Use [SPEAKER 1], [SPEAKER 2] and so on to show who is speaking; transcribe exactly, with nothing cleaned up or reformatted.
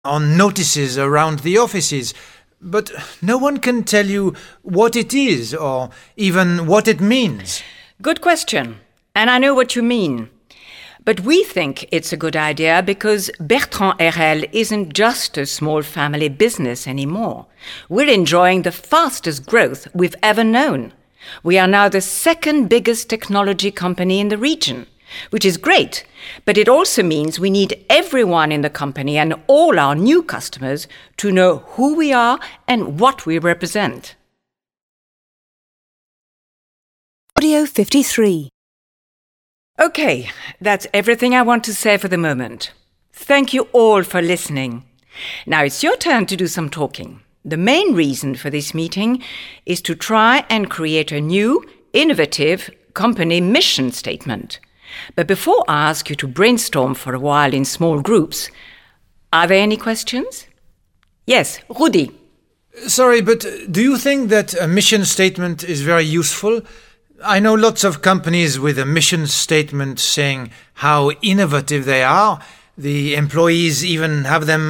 [SPEAKER 1] on notices around the offices, but no one can tell you what it is or even what it means.
[SPEAKER 2] Good question, and I know what you mean. But we think it's a good idea because Bertrand R L isn't just a small family business anymore. We're enjoying the fastest growth we've ever known. We are now the second biggest technology company in the region, which is great, but it also means we need everyone in the company and all our new customers to know who we are and what we represent.
[SPEAKER 3] Audio fifty-three.
[SPEAKER 2] Okay, that's everything I want to say for the moment. Thank you all for listening. Now it's your turn to do some talking. The main reason for this meeting is to try and create a new, innovative company mission statement. But before I ask you to brainstorm for a while in small groups, are there any questions? Yes, Rudi.
[SPEAKER 1] Sorry, but do you think that a mission statement is very useful? I know lots of companies with a mission statement saying how innovative they are. The employees even have them